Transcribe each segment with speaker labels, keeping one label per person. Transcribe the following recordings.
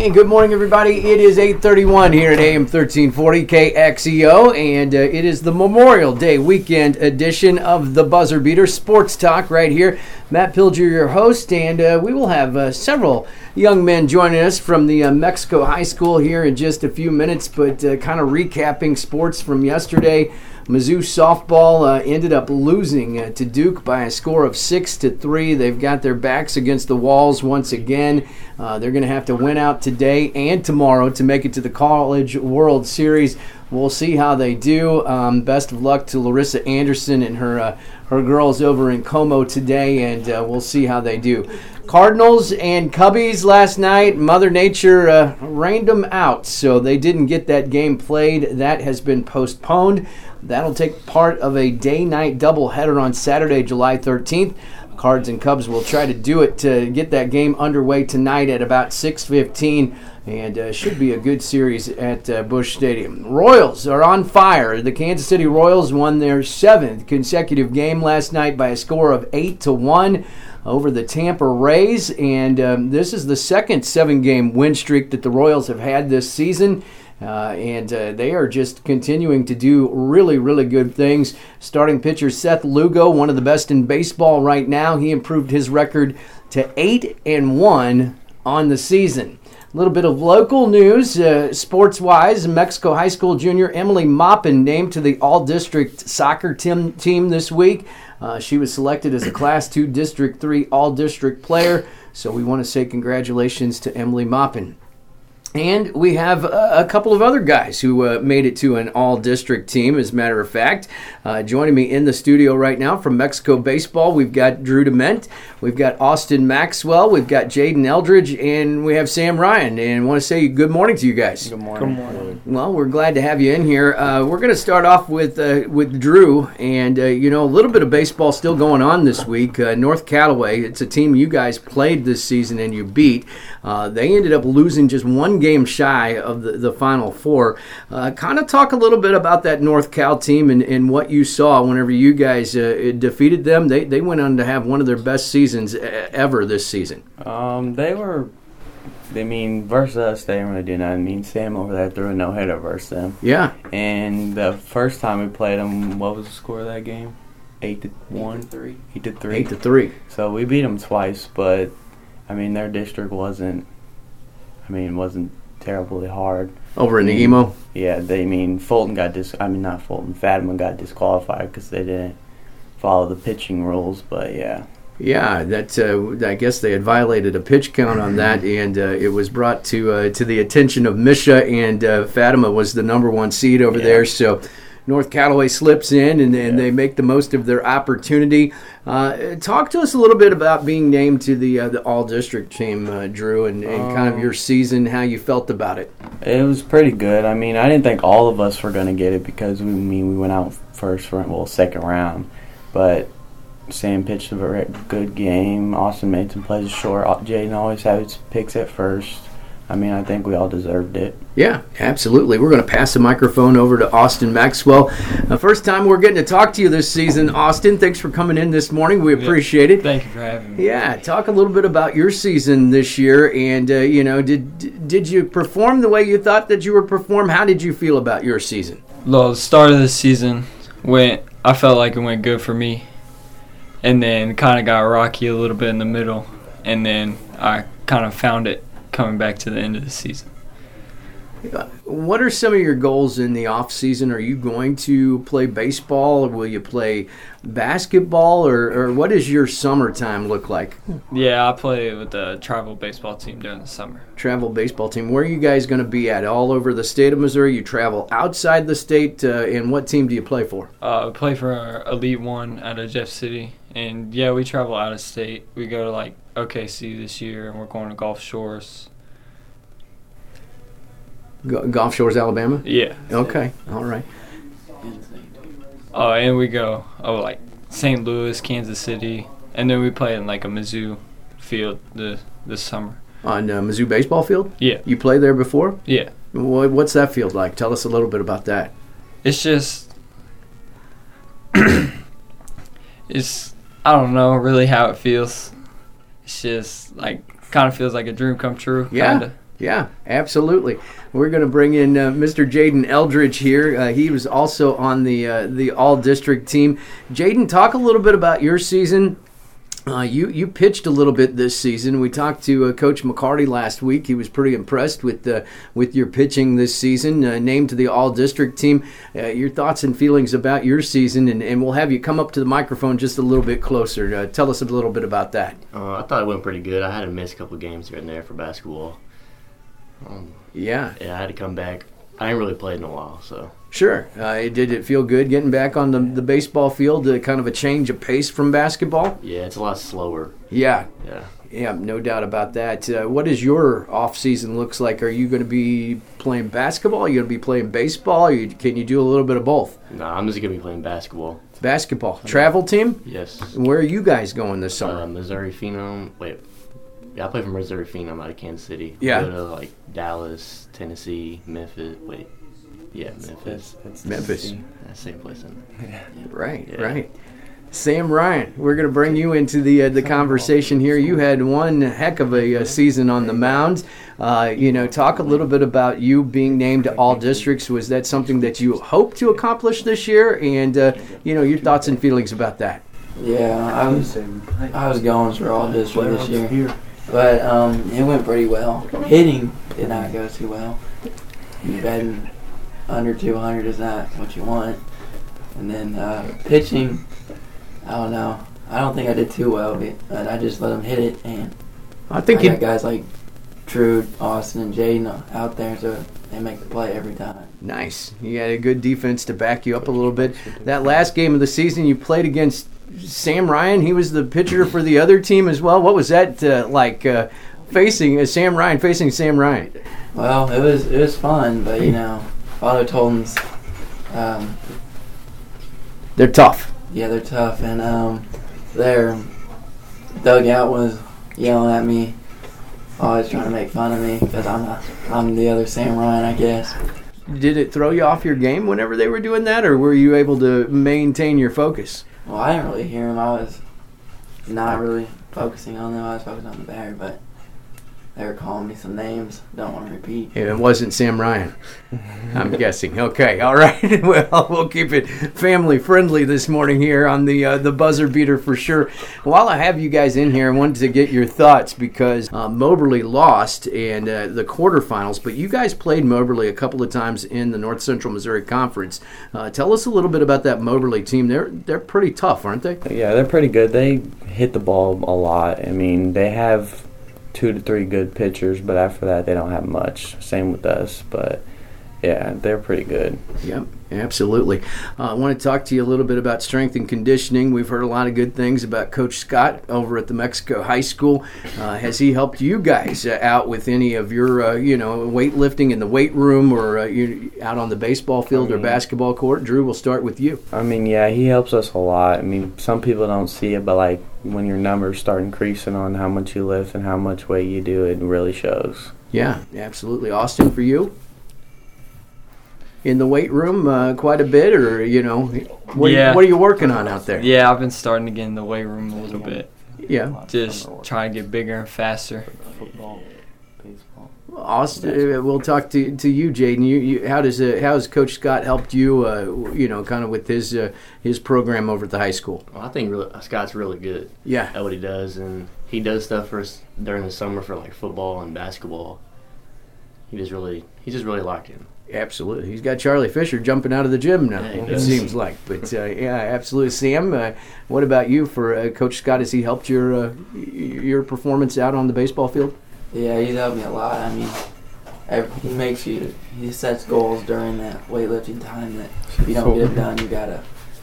Speaker 1: And good morning, everybody. It is 8:31 here at AM 1340 KXEO, and it is the Memorial Day weekend edition of the Buzzer Beater Sports Talk right here. Matt Pilger, your host, and we will have several young men joining us from the Mexico High School here in just a few minutes, but kind of recapping sports from yesterday. Mizzou softball ended up losing to Duke by a score of 6-3. They've got their backs against the walls once again. They're going to have to win out today and tomorrow to make it to the College World Series. We'll see how they do. Best of luck to Larissa Anderson and her girls over in Como today, and we'll see how they do. Cardinals and Cubbies last night, Mother Nature rained them out, so they didn't get that game played. That has been postponed. That'll take part of a day-night doubleheader on Saturday, July 13th. Cards and Cubs will try to do it to get that game underway tonight at about 6:15, and should be a good series at Busch Stadium. Royals are on fire. The Kansas City Royals won their 7th consecutive game last night by a score of 8-1 over the Tampa Rays, and this is the second 7-game win streak that the Royals have had this season. And they are just continuing to do really, really good things. Starting pitcher Seth Lugo, one of the best in baseball right now. He improved his record to 8-1 on the season. A little bit of local news, sports-wise. Mexico High School junior Emily Maupin named to the All-District soccer team this week. She was selected as a Class II District 3 All-District player. So we want to say congratulations to Emily Maupin. And we have a couple of other guys who made it to an all-district team, as a matter of fact. Joining me in the studio right now from Mexico Baseball, we've got Drew Dement, we've got Austin Maxwell, we've got Jaden Eldridge, and we have Sam Ryan. And I want to say good morning to you guys.
Speaker 2: Good morning.
Speaker 3: Good morning.
Speaker 1: Well, we're glad to have you in here. We're going to start off with Drew, and a little bit of baseball still going on this week. North Callaway, it's a team you guys played this season and you beat. They ended up losing just one game shy of the Final Four. Kind of talk a little bit about that North Cal team and what you saw whenever you guys defeated them. They went on to have one of their best seasons ever this season.
Speaker 2: Versus us, they didn't really do nothing. Sam over there threw a no-hitter versus them.
Speaker 1: Yeah.
Speaker 2: And the first time we played them, what was the score of that game? 8-1?
Speaker 3: 8-3.
Speaker 1: 8-3.
Speaker 2: So we beat them twice, but, their district wasn't terribly hard.
Speaker 1: Over in the emo?
Speaker 2: Yeah, Fulton Fatima got disqualified because they didn't follow the pitching rules, but yeah.
Speaker 1: Yeah, I guess they had violated a pitch count on that, and it was brought to the attention of Misha, and Fatima was the number one seed over there, so North Callaway slips in, and they make the most of their opportunity. Talk to us a little bit about being named to the all-district team, Drew, and kind of your season, how you felt about it.
Speaker 2: It was pretty good. I didn't think all of us were going to get it because we went out second round, but Sam pitched a very good game. Austin made some plays short. Jaden always had his picks at first. I think we all deserved it.
Speaker 1: Yeah, absolutely. We're going to pass the microphone over to Austin Maxwell. First time we're getting to talk to you this season, Austin. Thanks for coming in this morning. We appreciate it.
Speaker 3: Thank you for having me.
Speaker 1: Yeah, talk a little bit about your season this year. And, did you perform the way you thought that you would perform? How did you feel about your season?
Speaker 3: Well, the start of the season I felt like it went good for me. And then kind of got rocky a little bit in the middle. And then I kind of found it coming back to the end of the season.
Speaker 1: What are some of your goals in the off season? Are you going to play baseball, or will you play basketball, or what does your summertime look like?
Speaker 3: Yeah, I play with the travel baseball team during the summer.
Speaker 1: Travel baseball team. Where are you guys going to be at? All over the state of Missouri? You travel outside the state, and what team do you play for?
Speaker 3: I play for Elite One out of Jeff City, and yeah, we travel out of state. We go to OKC this year, and we're going to Gulf Shores.
Speaker 1: Gulf Shores, Alabama?
Speaker 3: Yeah.
Speaker 1: Okay, all right.
Speaker 3: And we go St. Louis, Kansas City, and then we play in a Mizzou field this summer.
Speaker 1: On Mizzou baseball field?
Speaker 3: Yeah.
Speaker 1: You played there before?
Speaker 3: Yeah.
Speaker 1: What's that field like? Tell us a little bit about that.
Speaker 3: It's just I don't know really how it feels. It's just kind of feels like a dream come true.
Speaker 1: Yeah.
Speaker 3: Kinda.
Speaker 1: Yeah, absolutely. We're going to bring in Mr. Jaden Eldridge here. He was also on the all-district team. Jaden, talk a little bit about your season. You pitched a little bit this season. We talked to Coach McCarty last week. He was pretty impressed with your pitching this season, named to the all-district team. Your thoughts and feelings about your season, and we'll have you come up to the microphone just a little bit closer. Tell us a little bit about that.
Speaker 4: I thought it went pretty good. I had to miss a couple games here and there for basketball.
Speaker 1: Yeah,
Speaker 4: I had to come back. I ain't really played in a while, so.
Speaker 1: Sure. Did it feel good getting back on the baseball field, kind of a change of pace from basketball?
Speaker 4: Yeah, it's a lot slower.
Speaker 1: Yeah.
Speaker 4: Yeah,
Speaker 1: no doubt about that. What does your off-season looks like? Are you going to be playing basketball? Are you going to be playing baseball? Can you do a little bit of both?
Speaker 4: No, I'm just going to be playing basketball.
Speaker 1: Basketball. Travel team?
Speaker 4: Yes.
Speaker 1: And where are you guys going this summer?
Speaker 4: Missouri Phenom. Yeah, I play for Missouri Phenom out of Kansas City.
Speaker 1: Yeah.
Speaker 4: Go to, Dallas, Tennessee, Memphis. Memphis.
Speaker 1: Memphis.
Speaker 4: That's the same place.
Speaker 1: Right. Sam Ryan, we're going to bring you into the conversation here. You had one heck of a season on the mound. Talk a little bit about you being named to all districts. Was that something that you hope to accomplish this year? And, your thoughts and feelings about that.
Speaker 5: Yeah, I was going for all districts this year. But it went pretty well. Hitting did not go too well. Batting under 200 is not what you want. And then pitching, I don't know. I don't think I did too well, but I just let them hit it. And I got guys like Trude, Austin, and Jaden out there, so they make the play every time.
Speaker 1: Nice. You had a good defense to back you up a little bit. That last game of the season, you played against Sam Ryan. He was the pitcher for the other team as well. What was that like, facing Sam Ryan?
Speaker 5: Well, it was fun, but Father Tolton's,
Speaker 1: they're tough.
Speaker 5: Yeah, they're tough, and their dugout was yelling at me, always trying to make fun of me because I'm the other Sam Ryan, I guess.
Speaker 1: Did it throw you off your game whenever they were doing that, or were you able to maintain your focus?
Speaker 5: Well, I didn't really hear them. I was not really focusing on them. I was focusing on the batter, but they were calling me some names. Don't want to repeat.
Speaker 1: It wasn't Sam Ryan, I'm guessing. Okay, all right. Well, we'll keep it family friendly this morning here on the buzzer beater for sure. While I have you guys in here, I wanted to get your thoughts because Moberly lost in the quarterfinals, but you guys played Moberly a couple of times in the North Central Missouri Conference. Tell us a little bit about that Moberly team. They're pretty tough, aren't they?
Speaker 2: Yeah, they're pretty good. They hit the ball a lot. I mean, they have 2 to 3 good pitchers, but after that they don't have much. Same with us, but yeah, they're pretty good.
Speaker 1: Yep, absolutely. I want to talk to you a little bit about strength and conditioning. We've heard a lot of good things about Coach Scott over at the Mexico High School. Has he helped you guys out with any of your, weightlifting in the weight room or out on the baseball field or basketball court? Drew, we'll start with you.
Speaker 2: I mean, yeah, he helps us a lot. I mean, some people don't see it, but when your numbers start increasing on how much you lift and how much weight you do, it really shows.
Speaker 1: Yeah, absolutely. Austin, for you? In the weight room quite a bit, or, what are you working on out there?
Speaker 3: Yeah, I've been starting to get in the weight room a little bit.
Speaker 1: Yeah.
Speaker 3: Just trying to get bigger and faster.
Speaker 2: Football, baseball.
Speaker 1: Austin, we'll talk to you, Jaden. How has Coach Scott helped you, kind of with his program over at the high school?
Speaker 4: Well, I think Scott's really good at what he does, and he does stuff for us during the summer for football and basketball. He's just really locked in.
Speaker 1: Absolutely. He's got Charlie Fisher jumping out of the gym now, it seems like. But, absolutely. Sam, what about you for Coach Scott? Has he helped your performance out on the baseball field?
Speaker 5: Yeah, he's helped me a lot. I mean, he sets goals during that weightlifting time that if you don't get it done,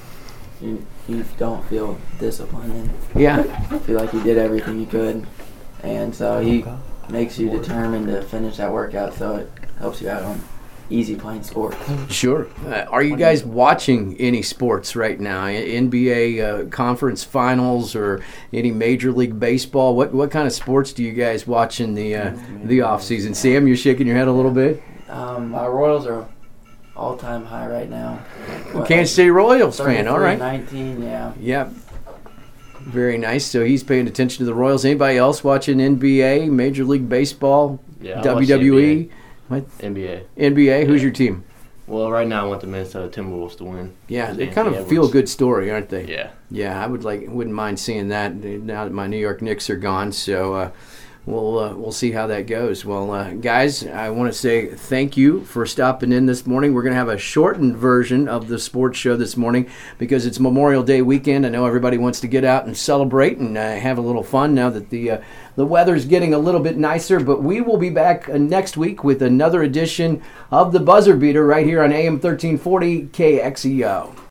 Speaker 5: you don't feel disciplined and feel like you did everything you could. And so he makes you determined to finish that workout, so it helps you out on easy playing sports.
Speaker 1: Sure. Are you guys watching any sports right now? NBA conference finals or any Major League Baseball? What kind of sports do you guys watch in the off season? Sam, you're shaking your head a little bit.
Speaker 5: My Royals are all-time high right now.
Speaker 1: Kansas City Royals fan, all right.
Speaker 5: 19, yeah.
Speaker 1: Yep. Very nice. So he's paying attention to the Royals. Anybody else watching NBA, Major League Baseball?
Speaker 4: Yeah,
Speaker 1: WWE?
Speaker 4: NBA.
Speaker 1: NBA? Who's your team?
Speaker 4: Well, right now I want the Minnesota Timberwolves to win.
Speaker 1: Yeah, they kind of a feel-good story, aren't they?
Speaker 4: Yeah.
Speaker 1: Yeah, I wouldn't mind seeing that now that my New York Knicks are gone. So we'll see how that goes. Well, guys, I want to say thank you for stopping in this morning. We're going to have a shortened version of the sports show this morning because it's Memorial Day weekend. I know everybody wants to get out and celebrate and have a little fun now that the weather's getting a little bit nicer. But we will be back next week with another edition of the Buzzer Beater right here on AM 1340 KXEO.